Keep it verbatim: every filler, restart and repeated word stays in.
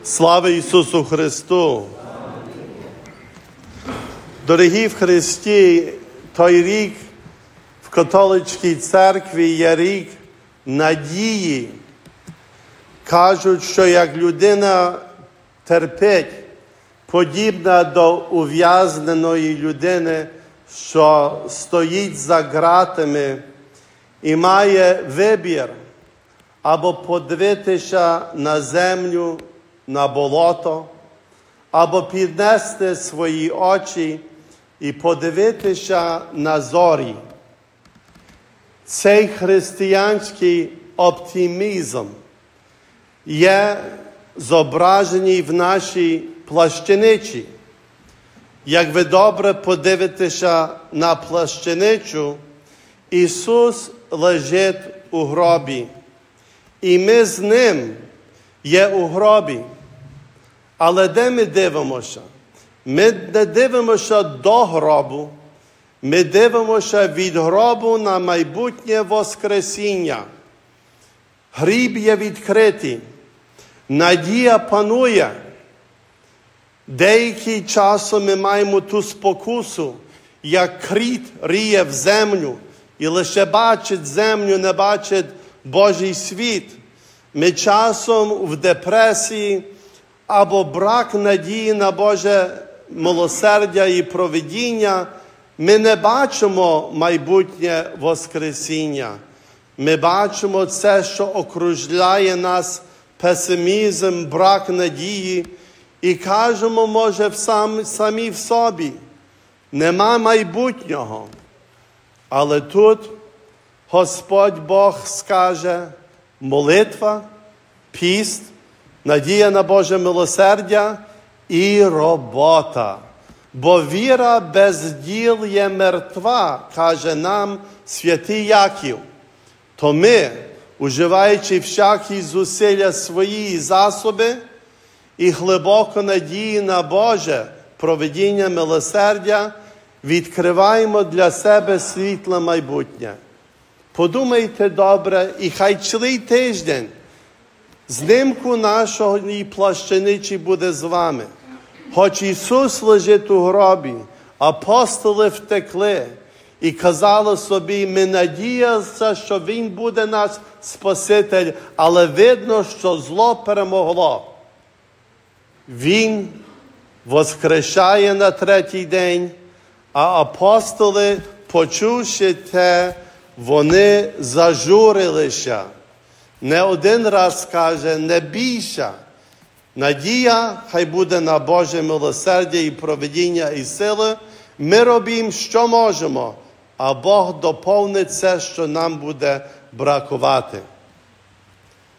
Слава Ісусу Христу! Дорогі в Христі, той рік в католицькій церкві є рік надії. Кажуть, що як людина терпить, подібна до ув'язненої людини, що стоїть за ґратами і має вибір або подивитися на землю, на болото, або піднести свої очі і подивитися на зорі. Цей християнський оптимізм є зображений в нашій плащаничі. Як ви добре подивитеся на плащаничу, Ісус лежить у гробі, і ми з Ним є у гробі. Але де ми дивимося? Ми не дивимося до гробу, ми дивимося від гробу на майбутнє воскресіння. Гріб є відкритий, надія панує. Деякий часом ми маємо ту спокусу, як кріт ріє в землю і лише бачить землю, не бачить Божий світ. Ми часом в депресії або брак надії на Боже милосердя і провидіння. Ми не бачимо майбутнє воскресіння. Ми бачимо це, що окружляє нас песимізм, брак надії, і кажемо, може, в сам, самі в собі, нема майбутнього. Але тут Господь Бог скаже: молитва, піст, надія на Боже милосердя і робота. Бо віра без діл є мертва, каже нам святий Яків. То ми, уживаючи всякі зусилля свої засоби і глибоко надії на Боже провидіння милосердя, відкриваємо для себе світле майбутнє. Подумайте добре, і хай цілий тиждень знімку нашої плащаничі буде з вами. Хоч Ісус лежить у гробі, апостоли втекли і казали собі: ми надіялися, що Він буде наш Спаситель, але видно, що зло перемогло. Він воскрешає на третій день, а апостоли, почувши те, вони зажурилися. Не один раз каже: не бійся. Надія хай буде на Боже милосердя і провидіння і сили. Ми робимо, що можемо, а Бог доповнить це, що нам буде бракувати.